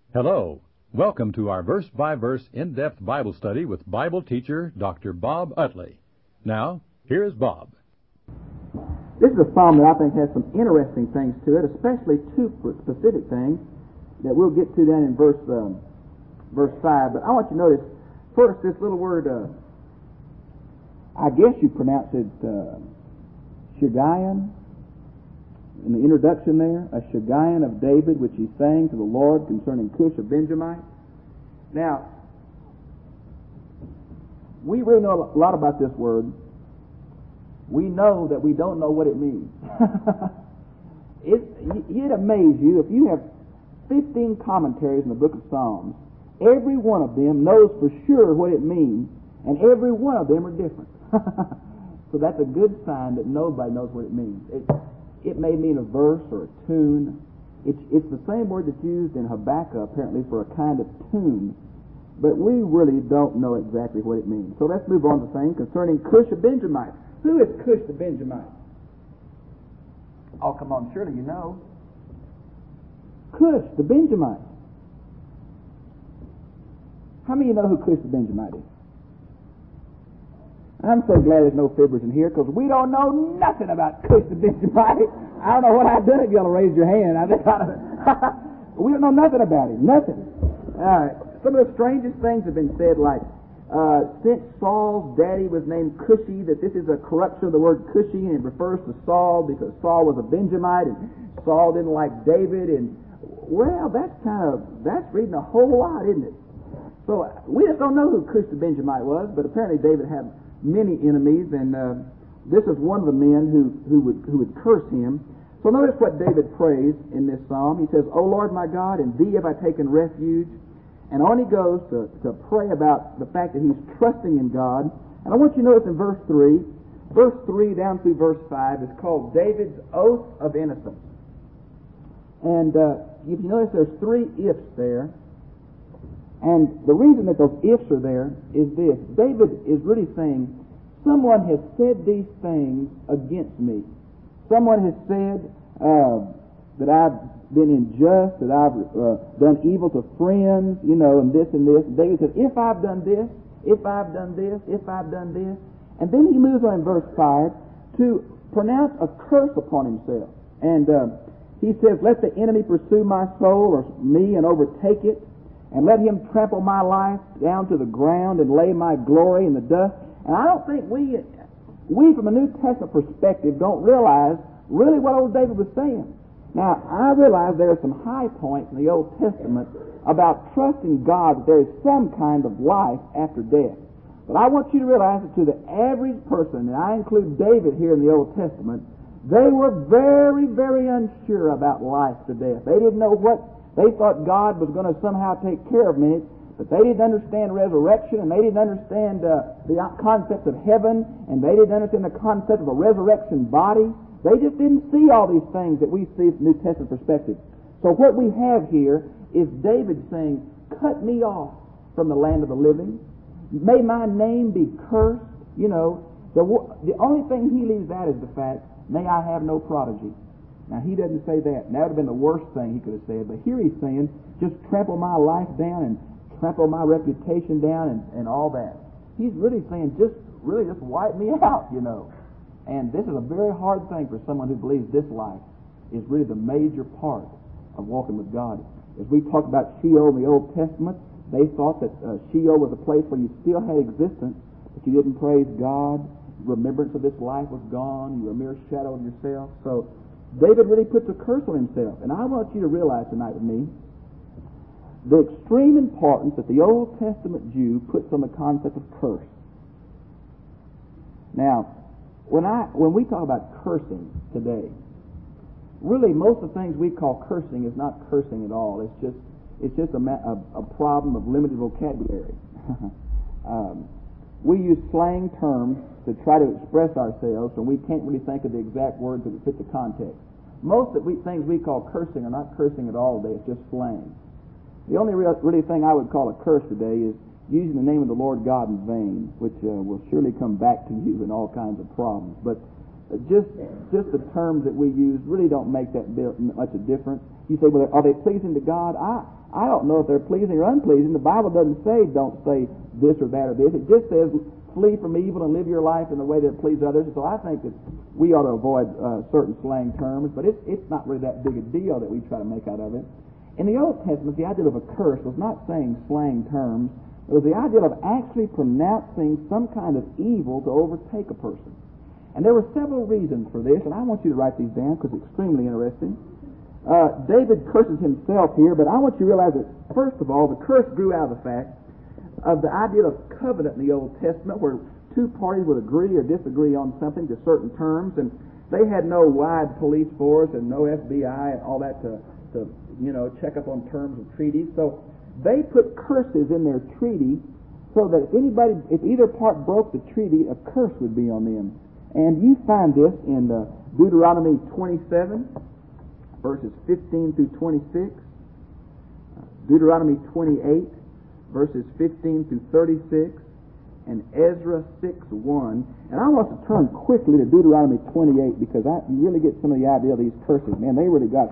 Hello. Welcome to our verse-by-verse in-depth Bible study with Bible teacher Dr. Bob Utley. Now, here's Bob. This is a psalm that I think has some interesting things to it, especially two specific things that we'll get to down in verse 5. But I want you to notice first this little word, I guess you pronounce it Shigaion. In the introduction there, a Shigaion of David, which he sang to the Lord concerning Cush of Benjamite. Now, we really know a lot about this word. We know that we don't know what it means. It'd amaze you if you have 15 commentaries in the book of Psalms. Every one of them knows for sure what it means, and every one of them are different. So that's a good sign that nobody knows what it means. It may mean a verse or a tune. It's the same word that's used in Habakkuk, apparently, for a kind of tune. But we really don't know exactly what it means. So let's move on to saying concerning Cush of Benjamite. Who is Cush the Benjamite? Oh, come on, surely you know. Cush the Benjamite. How many of you know who Cush the Benjamite is? I'm so glad there's no fibbers in here, because we don't know nothing about Cush the Benjamite. I don't know what I've done if y'all raised your hand. We don't know nothing about him. Nothing. Some of the strangest things have been said, like, since Saul's daddy was named Cushi, that this is a corruption of the word Cushi, and it refers to Saul because Saul was a Benjamite, and Saul didn't like David, and, well, that's reading a whole lot, isn't it? So, we just don't know who Cush the Benjamite was, but apparently David had many enemies, and this is one of the men who would curse him. So notice what David prays in this psalm. He says, "O Lord my God, in thee have I taken refuge." And on he goes to pray about the fact that he's trusting in God. And I want you to notice in verse 3 down through verse 5 is called David's oath of innocence. And if you notice there's 3 ifs there. And the reason that those ifs are there is this. David is really saying, someone has said these things against me. Someone has said that I've been unjust, that I've done evil to friends, and this and this. David says, if I've done this, if I've done this, if I've done this. And then he moves on in verse 5 to pronounce a curse upon himself. And he says, let the enemy pursue my soul or me and overtake it. And let him trample my life down to the ground and lay my glory in the dust. And I don't think we from a New Testament perspective don't realize really what old David was saying. Now, I realize there are some high points in the Old Testament about trusting God that there is some kind of life after death. But I want you to realize that to the average person, and I include David here in the Old Testament, they were very, very unsure about life to death. They didn't know They thought God was going to somehow take care of me, but they didn't understand resurrection, and they didn't understand the concept of heaven, and they didn't understand the concept of a resurrection body. They just didn't see all these things that we see from New Testament perspective. So what we have here is David saying, cut me off from the land of the living. May my name be cursed. The only thing he leaves out is the fact, may I have no prodigy. Now, he doesn't say that. That would have been the worst thing he could have said. But here he's saying, just trample my life down and trample my reputation down and all that. He's really saying, just wipe me out, And this is a very hard thing for someone who believes this life is really the major part of walking with God. As we talk about Sheol in the Old Testament, they thought that Sheol was a place where you still had existence, but you didn't praise God. Remembrance of this life was gone. You were a mere shadow of yourself. So David really puts a curse on himself. And I want you to realize tonight with me the extreme importance that the Old Testament Jew puts on the concept of curse. Now, when we talk about cursing today, really most of the things we call cursing is not cursing at all. It's just a problem of limited vocabulary. We use slang terms to try to express ourselves, and we can't really think of the exact words that would fit the context. Most of the things we call cursing are not cursing at all today. It's just slang. The only really thing I would call a curse today is using the name of the Lord God in vain, which will surely come back to you in all kinds of problems. But just the terms that we use really don't make that much a difference. You say, well, are they pleasing to God? I don't know if they're pleasing or unpleasing. The Bible doesn't say don't say this or that or this. It just says flee from evil and live your life in the way that pleases others. So I think that we ought to avoid certain slang terms, but it's not really that big a deal that we try to make out of it. In the Old Testament, the idea of a curse was not saying slang terms. It was the idea of actually pronouncing some kind of evil to overtake a person. And there were several reasons for this, and I want you to write these down because it's extremely interesting. David curses himself here, but I want you to realize that, first of all, the curse grew out of the fact of the idea of covenant in the Old Testament, where two parties would agree or disagree on something to certain terms, and they had no wide police force and no FBI and all that to check up on terms of treaties. So they put curses in their treaty so that if either part broke the treaty, a curse would be on them. And you find this in Deuteronomy 27, verses 15 through 26, Deuteronomy 28, verses 15 through 36, and Ezra 6:1. And I want to turn quickly to Deuteronomy 28 because you really get some of the idea of these curses. Man, they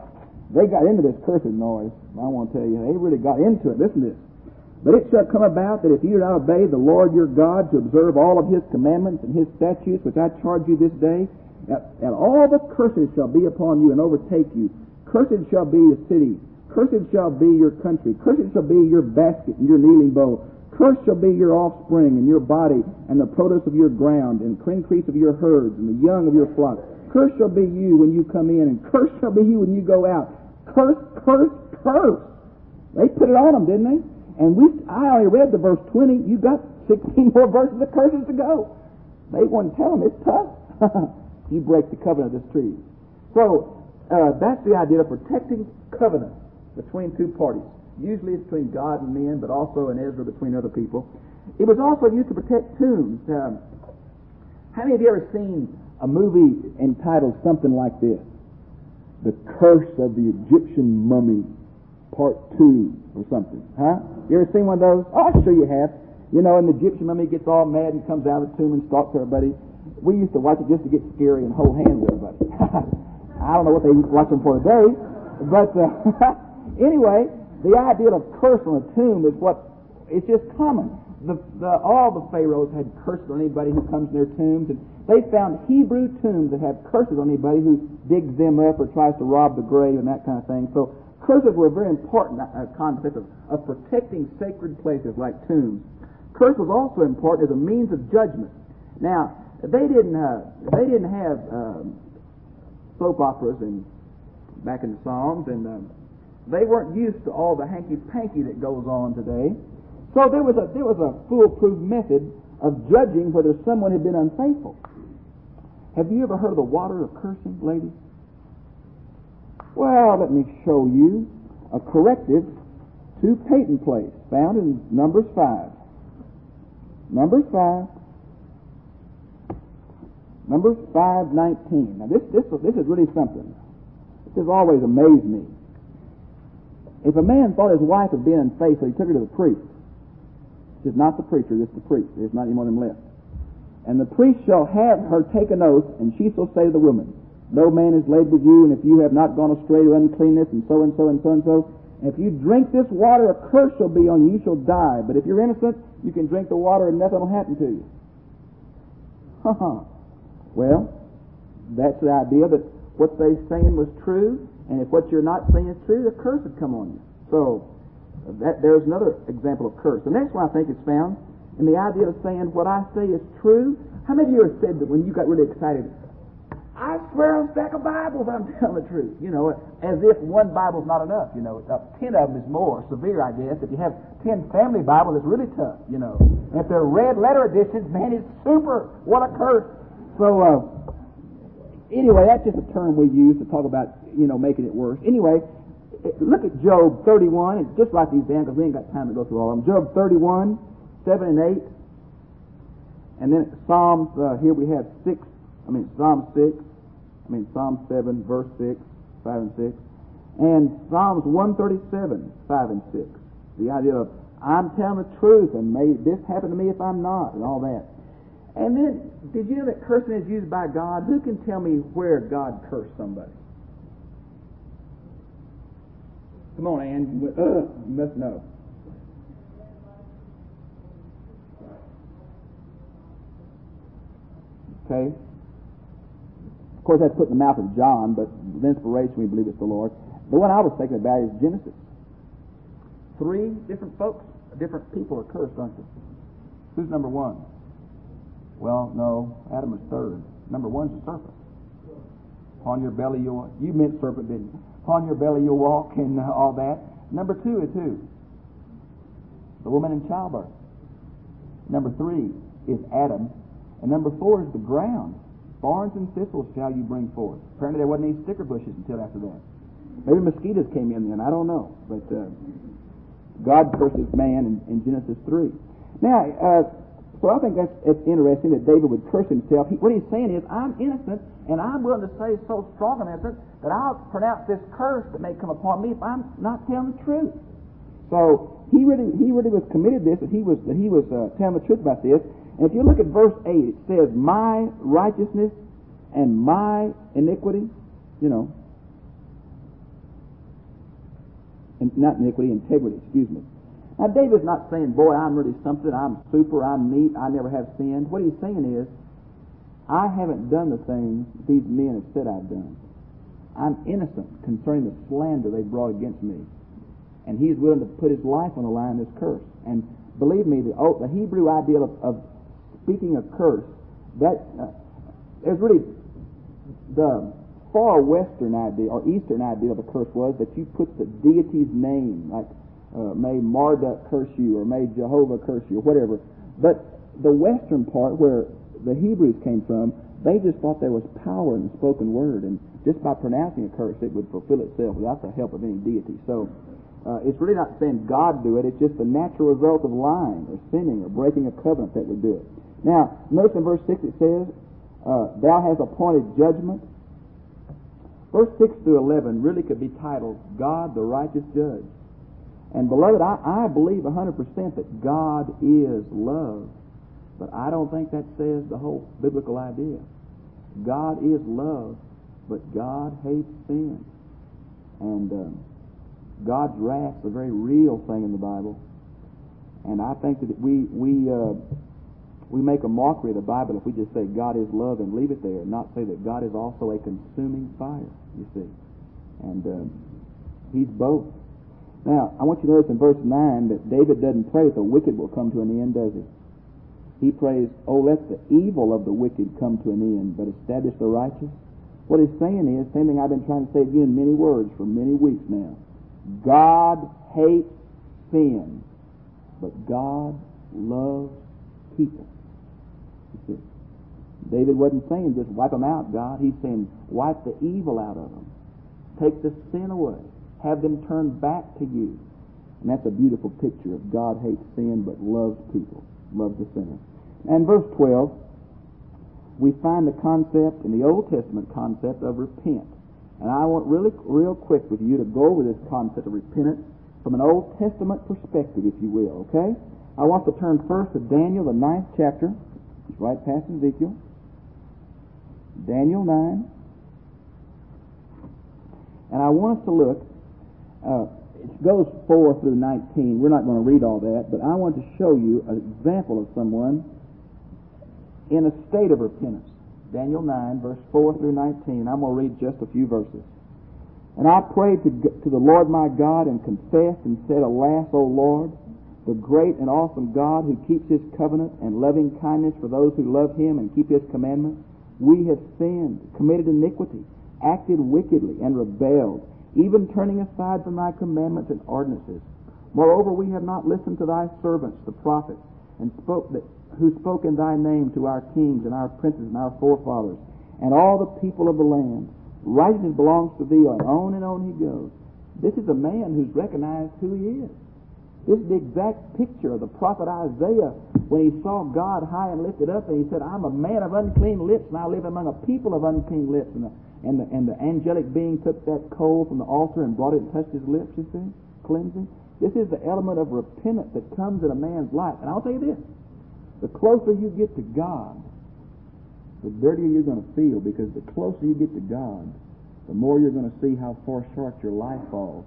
got into this cursing noise. I want to tell you, they really got into it. Listen to this. But it shall come about that if you do not obey the Lord your God to observe all of his commandments and his statutes, which I charge you this day, and all the curses shall be upon you and overtake you. Cursed shall be your city. Cursed shall be your country. Cursed shall be your basket and your kneading bowl. Cursed shall be your offspring and your body and the produce of your ground and increase of your herds and the young of your flock. Cursed shall be you when you come in, and cursed shall be you when you go out. Curse, curse, curse. They put it on them, didn't they? And I only read the verse 20. You got 16 more verses of curses to go. They wouldn't tell them it's tough. You break the covenant of this treaty. So that's the idea of protecting covenant between two parties. Usually it's between God and men, but also in Ezra between other people. It was also used to protect tombs. How many of you ever seen a movie entitled something like this? The Curse of the Egyptian Mummy, Part 2 or something. Huh? You ever seen one of those? Oh, I'm sure you have. You know, and the Egyptian mummy gets all mad and comes out of the tomb and stalks everybody. We used to watch it just to get scary and hold hands with everybody. I don't know what they watch them for today, but anyway, the idea of curse on a tomb is it's just common. All the pharaohs had curses on anybody who comes in their tombs, and they found Hebrew tombs that have curses on anybody who digs them up or tries to rob the grave and that kind of thing. So curses were a very important concept of protecting sacred places like tombs. Curse was also important as a means of judgment. Now, they didn't have soap operas back in the Psalms, and they weren't used to all the hanky-panky that goes on today. So there was a foolproof method of judging whether someone had been unfaithful. Have you ever heard of the water of cursing, ladies? Well, let me show you a corrective to patent place found in Numbers 5. Numbers 5. Numbers 5:19. Now this is really something. This has always amazed me. If a man thought his wife was being unfaithful, he took her to the priest. It's not the preacher, it's the priest. There's not any more of them left. And the priest shall have her take an oath, and she shall say to the woman, no man is laid with you, and if you have not gone astray to uncleanness, and so and so and so and so, and if you drink this water, a curse shall be on you, you shall die. But if you're innocent, you can drink the water and nothing will happen to you. Well, that's the idea that what they're saying was true, and if what you're not saying is true, a curse would come on you. So there's another example of curse. The next one I think is found in the idea of saying what I say is true. How many of you have said that when you got really excited, I swear on a stack of Bibles I'm telling the truth, as if one Bible's not enough, 10 of them is more severe, I guess. If you have 10 family Bibles, it's really tough, And if they're red letter editions, man, it's super. What a curse. So, anyway, that's just a term we use to talk about, making it worse. Anyway, look at Job 31, and just write these down because we ain't got time to go through all of them. Job 31, 7 and 8. And then Psalms, here we have Psalm 7, verse 6, 5 and 6. And Psalms 137, 5 and 6. The idea of, I'm telling the truth, and may this happen to me if I'm not, and all that. And then, did you know that cursing is used by God? Who can tell me where God cursed somebody? Come on, Ann. You must know. Okay. Of course, that's put in the mouth of John, but the inspiration, we believe it's the Lord. The one I was thinking about is Genesis. 3 different folks, different people are cursed, aren't they? Who's number 1? Well, no, Adam is third. Number 1's the serpent. Upon your belly you'll walk. You meant serpent, didn't you? Upon your belly you'll walk and all that. Number 2 is who? The woman in childbirth. Number 3 is Adam. And number 4 is the ground. Thorns and thistles shall you bring forth. Apparently there wasn't any sticker bushes until after that. Maybe mosquitoes came in then, I don't know. But God curses man in Genesis 3. Now, so I think it's interesting that David would curse himself. What he's saying is, I'm innocent, and I'm willing to say so strong I'm innocent that I'll pronounce this curse that may come upon me if I'm not telling the truth. So he really was committed to this, that he was telling the truth about this. And if you look at verse 8, it says, my righteousness and my iniquity, and not iniquity, integrity, excuse me. Now, David's not saying, boy, I'm really something, I'm super, I'm neat, I never have sinned. What he's saying is, I haven't done the things these men have said I've done. I'm innocent concerning the slander they brought against me. And he's willing to put his life on the line in this curse. And believe me, the Hebrew ideal of speaking a curse, there's really the far western idea, or eastern idea of a curse was that you put the deity's name, like may Marduk curse you, or may Jehovah curse you, or whatever. But the western part, where the Hebrews came from, they just thought there was power in the spoken word, and just by pronouncing a curse, it would fulfill itself without the help of any deity. So it's really not saying God do it, it's just the natural result of lying, or sinning, or breaking a covenant that would do it. Now, notice in verse 6 it says, thou hast appointed judgment. Verse 6 through 11 really could be titled, God the righteous judge. And beloved, I believe 100% that God is love, but I don't think that says the whole biblical idea. God is love, but God hates sin. And God's wrath is a very real thing in the Bible. And I think that we make a mockery of the Bible if we just say God is love and leave it there, and not say that God is also a consuming fire, you see. And He's both. Now, I want you to notice in verse 9 that David doesn't pray that the wicked will come to an end, does he? He prays, oh, let the evil of the wicked come to an end, but establish the righteous. What he's saying is, same thing I've been trying to say to you in many words for many weeks now. God hates sin, but God loves people. You see, David wasn't saying just wipe them out, God. He's saying wipe the evil out of them. Take the sin away. Have them turn back to you. And that's a beautiful picture of God hates sin but loves people, loves the sinner. And verse 12, we find the concept in the Old Testament concept of repent. And I want real quick with you to go over this concept of repentance from an Old Testament perspective, if you will, okay? I want to turn first to Daniel, the 9th chapter. It's right past Ezekiel. Daniel 9. And I want us to look, it goes 4 through 19. We're not going to read all that, but I want to show you an example of someone in a state of repentance. Daniel 9, verse 4 through 19. I'm going to read just a few verses. And I prayed to the Lord my God and confessed and said, alas, O Lord, the great and awesome God who keeps His covenant and loving kindness for those who love Him and keep His commandments, we have sinned, committed iniquity, acted wickedly, and rebelled, even turning aside from Thy commandments and ordinances. Moreover, we have not listened to Thy servants, the prophets, and who spoke in Thy name to our kings and our princes and our forefathers, and all the people of the land. Righteousness belongs to Thee, and on he goes. This is a man who's recognized who he is. This is the exact picture of the prophet Isaiah when he saw God high and lifted up, and he said, I'm a man of unclean lips, and I live among a people of unclean lips. And the angelic being took that coal from the altar and brought it and touched his lips, you see, cleansing. This is the element of repentance that comes in a man's life. And I'll tell you this, the closer you get to God, the dirtier you're going to feel, because the closer you get to God, the more you're going to see how far short your life falls.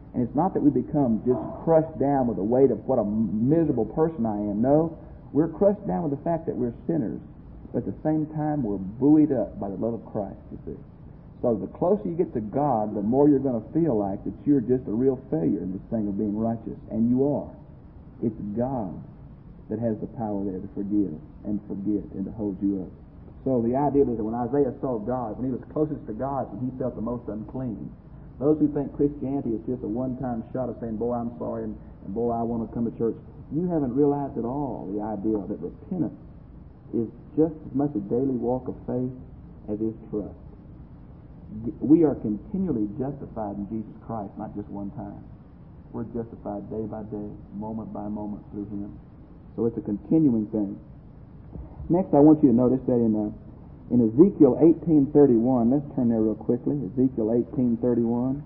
And it's not that we become just crushed down with the weight of what a miserable person I am. No, we're crushed down with the fact that we're sinners. But at the same time, we're buoyed up by the love of Christ, you see. So the closer you get to God, the more you're going to feel like that you're just a real failure in this thing of being righteous. And you are. It's God that has the power there to forgive and forget and to hold you up. So the idea is that when Isaiah saw God, when he was closest to God, when he felt the most unclean. Those who think Christianity is just a one-time shot of saying, boy, I'm sorry, and boy, I want to come to church, you haven't realized at all the idea that repentance is just as much a daily walk of faith as is trust. We are continually justified in Jesus Christ, not just one time. We're justified day by day, moment by moment through Him. So it's a continuing thing. Next, I want you to notice that in Ezekiel 18:31, let's turn there real quickly. Ezekiel 18:31.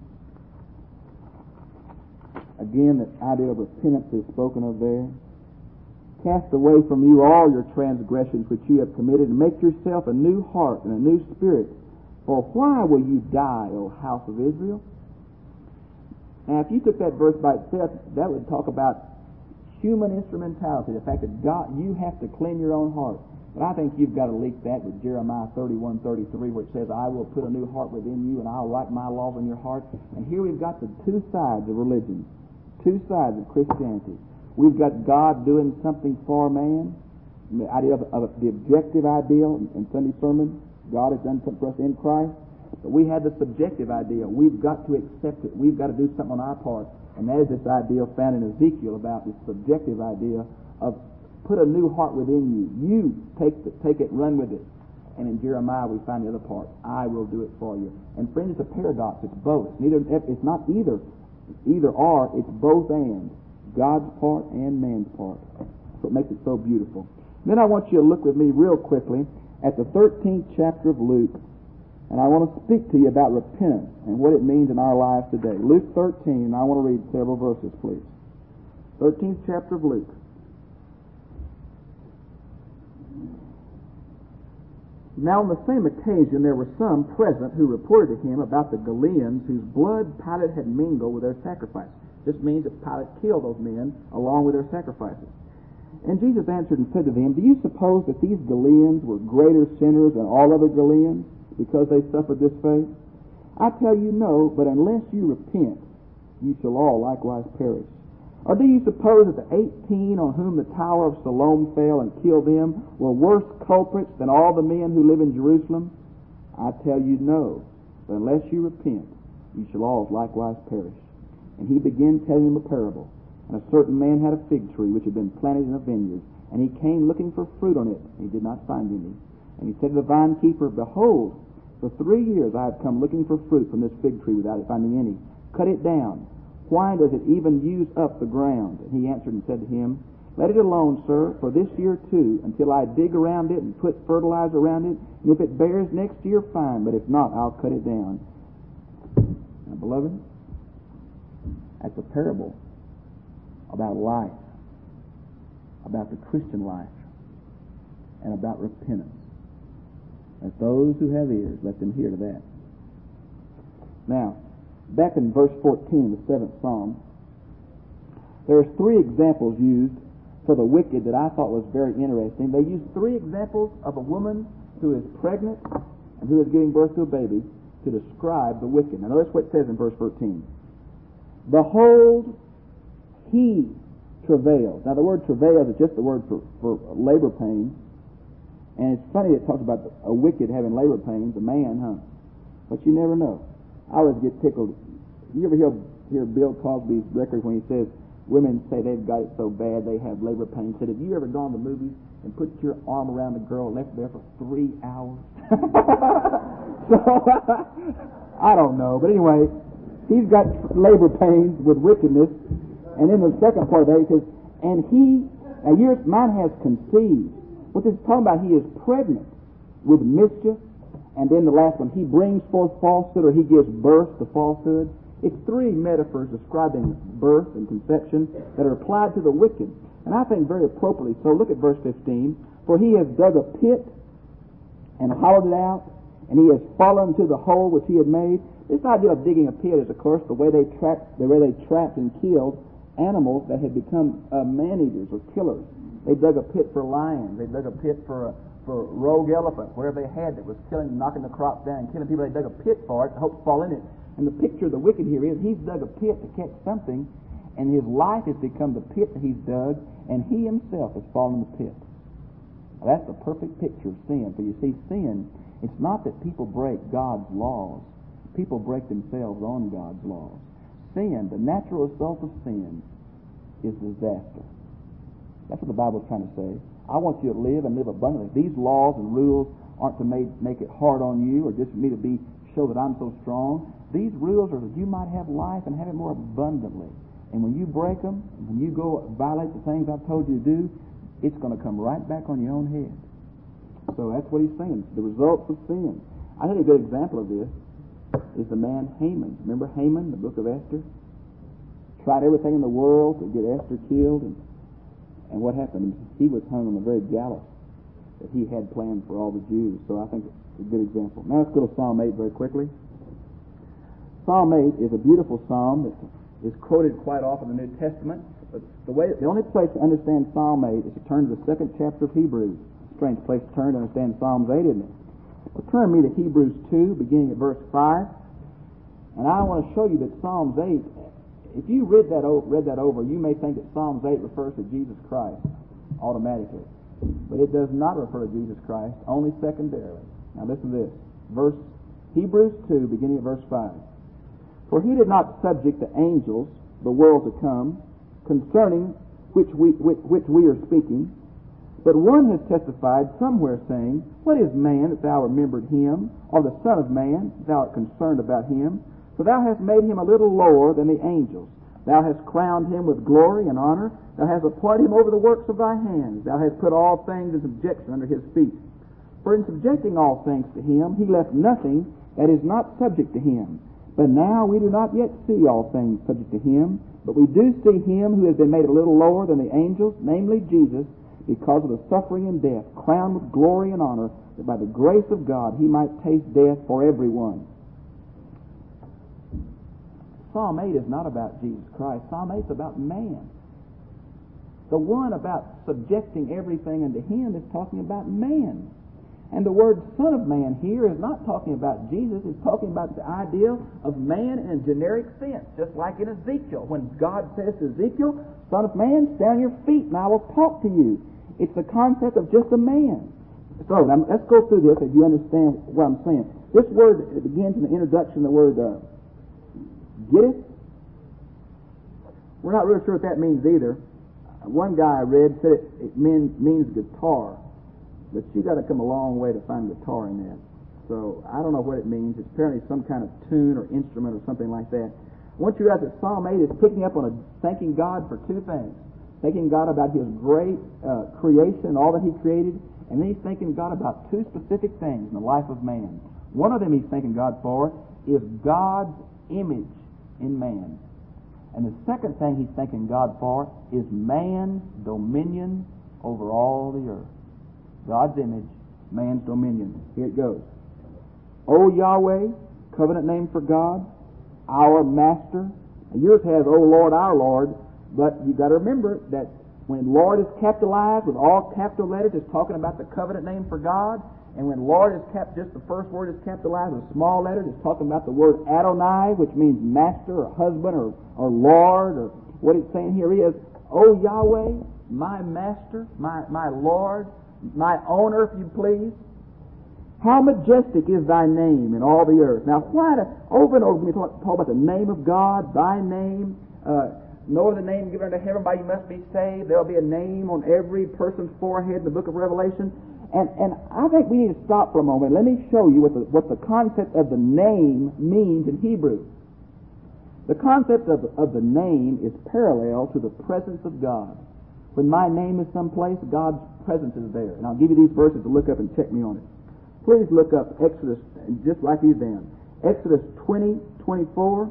Again, the idea of repentance is spoken of there. Cast away from you all your transgressions which you have committed, and make yourself a new heart and a new spirit. For why will you die, O house of Israel? Now, if you took that verse by itself, that would talk about human instrumentality, the fact that God, you have to clean your own heart. But I think you've got to link that with Jeremiah 31:33, where it says, I will put a new heart within you, and I'll write my laws in your heart. And here we've got the two sides of religion, two sides of Christianity. We've got God doing something for man, the idea of the objective ideal in Sunday sermon. God has done something for us in Christ. But we have the subjective idea. We've got to accept it. We've got to do something on our part. And that is this idea found in Ezekiel about this subjective idea of put a new heart within you. You take it, run with it. And in Jeremiah we find the other part. I will do it for you. And friends, it's a paradox. It's both. It's not either or. It's both and. God's part and man's part. So it makes it so beautiful. Then I want you to look with me real quickly at the 13th chapter of Luke. And I want to speak to you about repentance and what it means in our lives today. Luke 13, and I want to read several verses, please. 13th chapter of Luke. Now on the same occasion there were some present who reported to him about the Galileans whose blood Pilate had mingled with their sacrifices. This means that Pilate killed those men along with their sacrifices. And Jesus answered and said to them, do you suppose that these Galileans were greater sinners than all other Galileans, because they suffered this fate? I tell you no, but unless you repent, you shall all likewise perish. Or do you suppose that the 18 on whom the tower of Siloam fell and killed them were worse culprits than all the men who live in Jerusalem? I tell you no, but unless you repent, you shall all likewise perish. And he began telling them a parable. And a certain man had a fig tree which had been planted in a vineyard, and he came looking for fruit on it, and he did not find any. And he said to the vine keeper, behold, for 3 years I have come looking for fruit from this fig tree without finding any. Cut it down. Why does it even use up the ground? And he answered and said to him, let it alone, sir, for this year too, until I dig around it and put fertilizer around it. And if it bears next year, fine, but if not, I'll cut it down. Now, beloved, that's a parable about life, about the Christian life, and about repentance. Let those who have ears, let them hear to that. Now, back in verse 14 of the 7th Psalm, there's 3 examples used for the wicked that I thought was very interesting. They used 3 examples of a woman who is pregnant and who is giving birth to a baby to describe the wicked. Now notice what it says in verse 14. Behold, he travails. Now the word travails is just the word for labor pains. And it's funny it talks about a wicked having labor pains, a man, huh? But you never know. I always get tickled. You ever hear Bill Cosby's record when he says women say they've got it so bad they have labor pains? He said, have you ever gone to the movies and put your arm around a girl and left her there for 3 hours? So, I don't know. But anyway, he's got labor pains with wickedness. And in the second part of that, he says, and he, now mine has conceived. What this is talking about, he is pregnant with mischief. And then the last one, he brings forth falsehood, or he gives birth to falsehood. It's 3 metaphors describing birth and conception that are applied to the wicked. And I think very appropriately. So look at verse 15. For he has dug a pit and hollowed it out, and he has fallen to the hole which he had made. This idea of digging a pit is, of course, the way they trapped and killed animals that had become man-eaters or killers. They dug a pit for lions. They dug a pit for rogue elephants, whatever they had that was killing, knocking the crops down, and killing people. They dug a pit for it to hope to fall in it. And the picture of the wicked here is he's dug a pit to catch something, and his life has become the pit that he's dug, and he himself has fallen in the pit. Now, that's the perfect picture of sin. For you see, sin, it's not that people break God's laws. People break themselves on God's laws. Sin, the natural result of sin, is disaster. That's what the Bible's trying to say. I want you to live and live abundantly. These laws and rules aren't to make it hard on you or just for me to show that I'm so strong. These rules are that you might have life and have it more abundantly. And when you break them, when you go violate the things I've told you to do, it's going to come right back on your own head. So that's what he's saying, the results of sin. I think a good example of this is the man Haman. Remember Haman, the book of Esther? Tried everything in the world to get Esther killed, and what happened? He was hung on the very gallows that he had planned for all the Jews. So I think it's a good example. Now let's go to Psalm 8 very quickly. Psalm 8 is a beautiful psalm that is quoted quite often in the New Testament. But the only place to understand Psalm 8 is to turn to the 2nd chapter of Hebrews. A strange place to turn to understand Psalms 8, isn't it? Well, turn me to Hebrews 2, beginning at verse 5. And I want to show you that Psalms 8, if you read that over, you may think that Psalms 8 refers to Jesus Christ automatically. But it does not refer to Jesus Christ, only secondarily. Now listen to this. Hebrews 2, beginning at verse 5. For he did not subject the angels, the world to come, concerning which we are speaking, but one has testified somewhere, saying, What is man that thou remembered him, or the Son of Man that thou art concerned about him? For thou hast made him a little lower than the angels. Thou hast crowned him with glory and honor. Thou hast appointed him over the works of thy hands. Thou hast put all things in subjection under his feet. For in subjecting all things to him, he left nothing that is not subject to him. But now we do not yet see all things subject to him, but we do see him who has been made a little lower than the angels, namely Jesus, because of the suffering and death, crowned with glory and honor, that by the grace of God he might taste death for everyone. Psalm 8 is not about Jesus Christ. Psalm 8 is about man. The one about subjecting everything unto him is talking about man. And the word Son of Man here is not talking about Jesus. It's talking about the idea of man in a generic sense, just like in Ezekiel. When God says to Ezekiel, Son of Man, stand on your feet and I will talk to you. It's the concept of just a man. So now, let's go through this if you understand what I'm saying. This word, it begins in the introduction, the word getteth. We're not really sure what that means either. One guy I read said it means guitar, but you got to come a long way to find guitar in that. So I don't know what it means. It's apparently some kind of tune or instrument or something like that. I want you to realize that Psalm 8 is picking up on thanking God for two things. Thanking God about his great creation and all that he created, and then he's thanking God about two specific things in the life of man. One of them he's thanking God for is God's image in man. And the second thing he's thanking God for is man's dominion over all the earth. God's image, man's dominion. Here it goes. O Yahweh, covenant name for God, our Master. And yours has, O Lord, our Lord. But you got to remember that when Lord is capitalized with all capital letters, it's talking about the covenant name for God. And when Lord is just the first word is capitalized with small letters, it's talking about the word Adonai, which means master or husband or Lord. Or what it's saying here is, O Yahweh, my Master, my Lord, my owner, if you please. How majestic is thy name in all the earth. Now, over and over we talk about the name of God, thy name. No other name given unto heaven by you must be saved. There will be a name on every person's forehead in the book of Revelation. And I think we need to stop for a moment. Let me show you what the concept of the name means in Hebrew. The concept of the name is parallel to the presence of God. When my name is someplace, God's presence is there. And I'll give you these verses to look up and check me on it. Please look up Exodus, and just write these down. Exodus 20:24.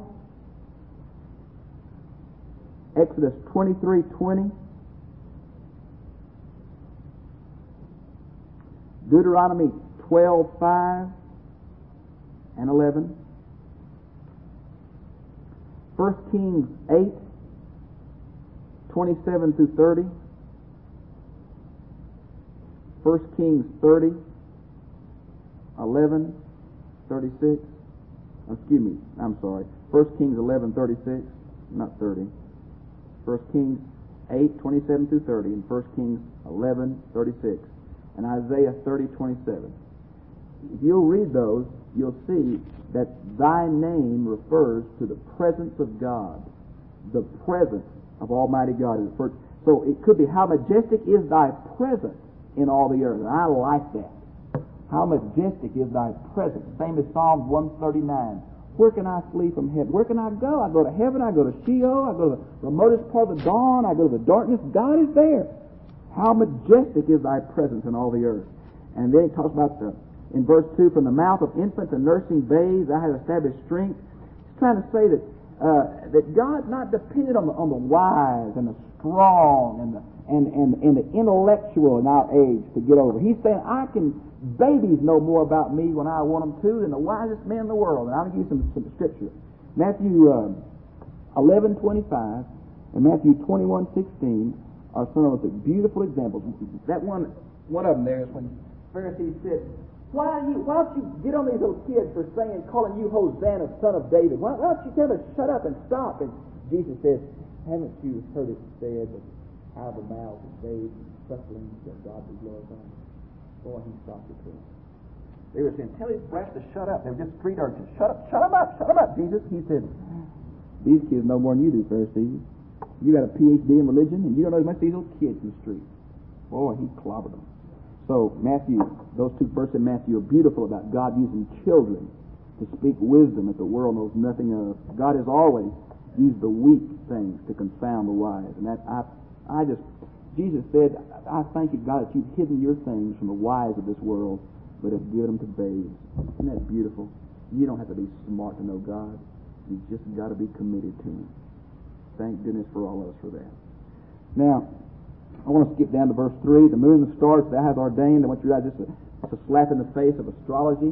Exodus 23:20. Deuteronomy 12:5. and 11. 1 Kings 8, 27 through 30. 1 Kings 30, 11, 36. Excuse me, I'm sorry. 1 Kings 11, 36, not 30. 1 Kings 8, 27 through 30, and 1 Kings 11, 36, and Isaiah 30, 27. If you'll read those, you'll see that thy name refers to the presence of God. The presence of Almighty God is referred. So it could be, how majestic is thy presence in all the earth. And I like that. How majestic is thy presence. Same as Psalm 139. Where can I flee from heaven? Where can I go? I go to heaven, I go to Sheol, I go to the remotest part of the dawn, I go to the darkness. God is there. How majestic is thy presence in all the earth. And then he talks about in verse 2, from the mouth of infants and nursing babes I have established strength. He's trying to say that God's not dependent on the wise and the strong and the intellectual in our age to get over. He's saying, babies know more about me when I want them to than the wisest men in the world. And I'll give you some scripture. Matthew 11:25 and Matthew 21:16 are some of the beautiful examples. That one of them there is when Pharisees said, Why don't you get on these little kids for calling you Hosanna, son of David? Why don't you tell them to shut up and stop? And Jesus says, haven't you heard it said that out of the mouth of babes and sucklings that God be glorified? Boy, he stopped it to them. They were saying, tell these brats to shut up. They were just street urchins. Shut them up, Jesus. He said, these kids know more than you do, Pharisees. You got a PhD in religion, and you don't know as much as these little kids in the street. Boy, he clobbered them. So, Matthew, those two verses in Matthew are beautiful about God using children to speak wisdom that the world knows nothing of. God has always used the weak things to confound the wise. And that Jesus said, I thank you, God, that you've hidden your things from the wise of this world, but have given them to babes. Isn't that beautiful? You don't have to be smart to know God. You've just got to be committed to Him. Thank goodness for all of us for that. Now, I want to skip down to verse 3. The moon and the stars thou hast ordained. I want you to realize this is a slap in the face of astrology.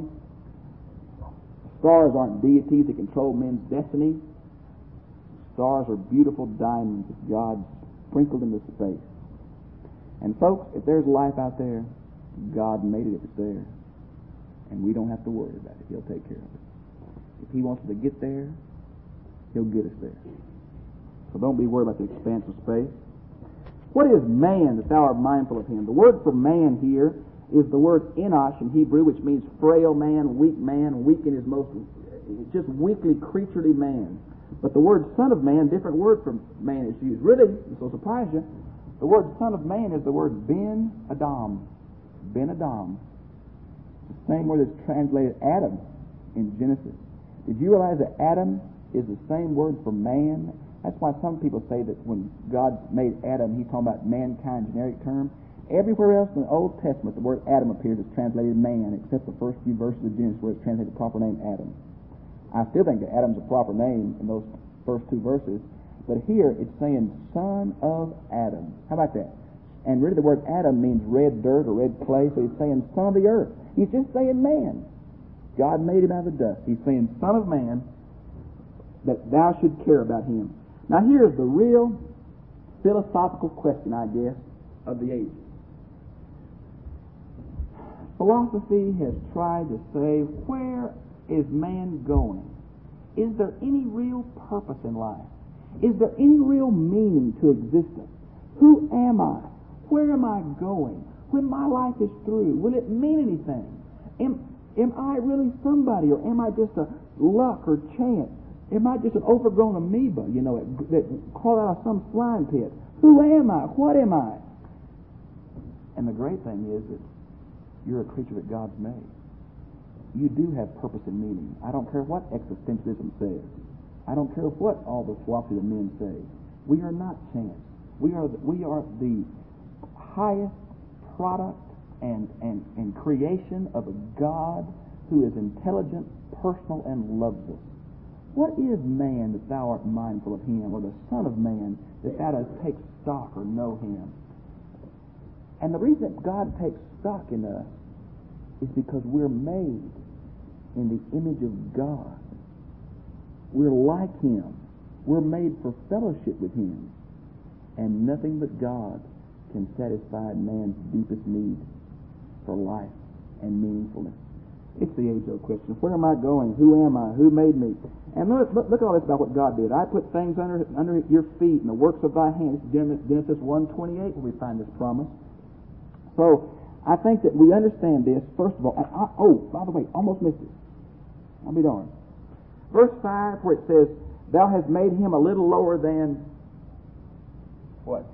Stars aren't deities that control men's destiny. Stars are beautiful diamonds that God sprinkled into space. And folks, if there's life out there, God made it if it's there. And we don't have to worry about it. He'll take care of it. If He wants us to get there, He'll get us there. So don't be worried about the expanse of space. What is man that thou art mindful of him? The word for man here is the word enosh in Hebrew, which means frail man, weak in his most, just weakly, creaturely man. But the word son of man, different word for man is used. Really, this will surprise you, the word son of man is the word Ben Adam. Ben Adam. The same word that's translated Adam in Genesis. Did you realize that Adam is the same word for man? That's why some people say that when God made Adam, He's talking about mankind, generic term. Everywhere else in the Old Testament, the word Adam appears as translated man, except the first few verses of Genesis where it's translated the proper name Adam. I still think that Adam's a proper name in those first two verses, but here it's saying son of Adam. How about that? And really the word Adam means red dirt or red clay, so he's saying son of the earth. He's just saying man. God made him out of the dust. He's saying son of man, that thou should care about him. Now here's the real philosophical question, I guess, of the ages. Philosophy has tried to say, where is man going? Is there any real purpose in life? Is there any real meaning to existence? Who am I? Where am I going? When my life is through, will it mean anything? Am I really somebody, or am I just a luck or chance? Am I just an overgrown amoeba, that crawled out of some slime pit? Who am I? What am I? And the great thing is that you're a creature that God's made. You do have purpose and meaning. I don't care what existentialism says. I don't care what all the philosophy of men say. We are not chance. We are the highest product and creation of a God who is intelligent, personal, and loves us. What is man that thou art mindful of him, or the Son of Man that thou dost take stock or know him? And the reason that God takes stock in us is because we're made in the image of God. We're like Him. We're made for fellowship with Him. And nothing but God can satisfy man's deepest need for life and meaningfulness. It's the age-old question. Where am I going? Who am I? Who made me? And look at all this about what God did. I put things under your feet and the works of thy hands. Genesis 1:28 where we find this promise. So I think that we understand this, first of all. By the way, almost missed it. I'll be darned. Verse 5 where it says, thou hast made him a little lower than what?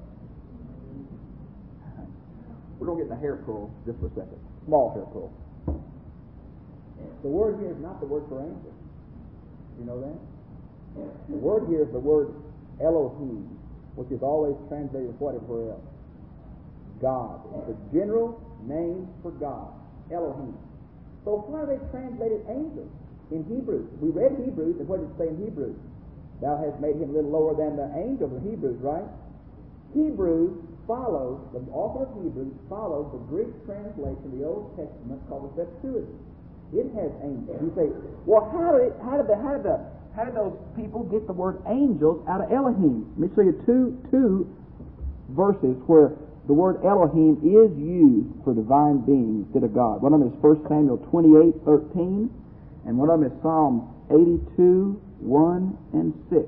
We're going to get in the hair pull just for a second. Small hair pull. The word here is not the word for angel. You know that? The word here is the word Elohim, which is always translated what everywhere else? God. It's a general name for God. Elohim. So why are they translated angels in Hebrews? We read Hebrews, and what did it say in Hebrews? Thou hast made him a little lower than the angels in Hebrews, right? Hebrews follows, the author of Hebrews follows the Greek translation of the Old Testament called the Septuagint. It has angels. You say, well, how did those people get the word angels out of Elohim? Let me show you two verses where the word Elohim is used for divine beings instead of God. One of them is 1 Samuel 28:13, and one of them is Psalm 82:1 and 6.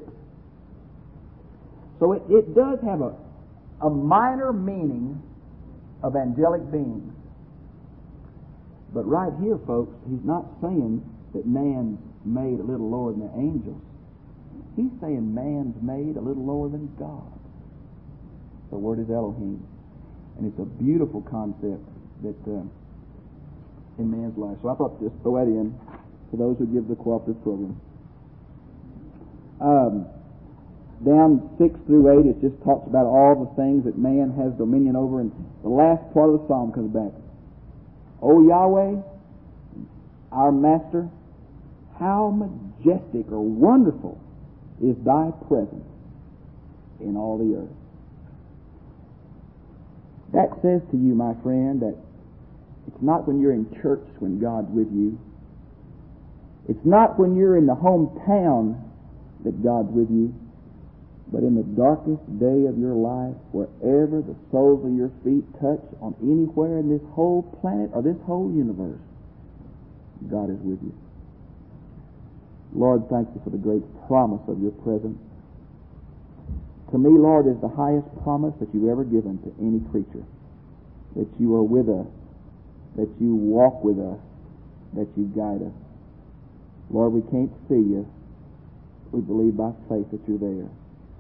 So it does have a minor meaning of angelic beings. But right here, folks, he's not saying that man's made a little lower than the angels. He's saying man's made a little lower than God. The word is Elohim. And it's a beautiful concept that in man's life. So I thought to just throw that in for those who give the cooperative program. Down 6 through 8, it just talks about all the things that man has dominion over. And the last part of the psalm comes back. O Yahweh, our Master, how majestic or wonderful is thy presence in all the earth. That says to you, my friend, that it's not when you're in church when God's with you. It's not when you're in the hometown that God's with you, but in the darkest day of your life, wherever the soles of your feet touch on anywhere in this whole planet or this whole universe, God is with you. Lord, thank you for the great promise of your presence. To me, Lord, is the highest promise that you've ever given to any creature. That you are with us, that you walk with us, that you guide us. Lord, we can't see you. We believe by faith that you're there.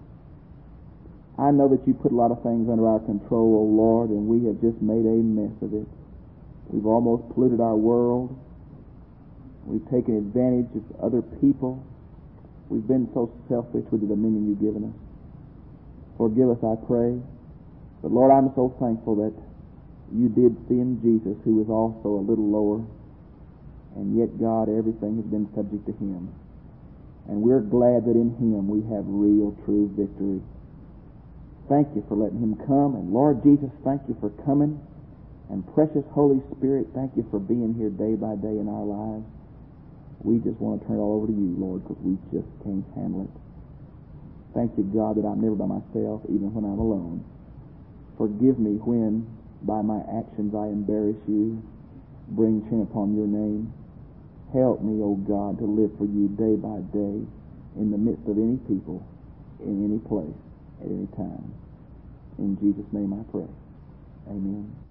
I know that you put a lot of things under our control, O Lord, and we have just made a mess of it. We've almost polluted our world. We've taken advantage of other people. We've been so selfish with the dominion you've given us. Forgive us, I pray. But Lord, I'm so thankful that you did see in Jesus, who was also a little lower, and yet, God, everything has been subject to him. And we're glad that in him we have real, true victory. Thank you for letting him come. And Lord Jesus, thank you for coming. And precious Holy Spirit, thank you for being here day by day in our lives. We just want to turn it all over to you, Lord, because we just can't handle it. Thank you, God, that I'm never by myself, even when I'm alone. Forgive me when, by my actions, I embarrass you, bring shame upon your name. Help me, O God, to live for you day by day in the midst of any people, in any place, at any time. In Jesus' name I pray. Amen.